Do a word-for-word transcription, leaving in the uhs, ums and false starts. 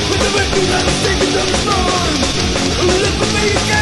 With the wind behind the stage of the storm. Look for me again.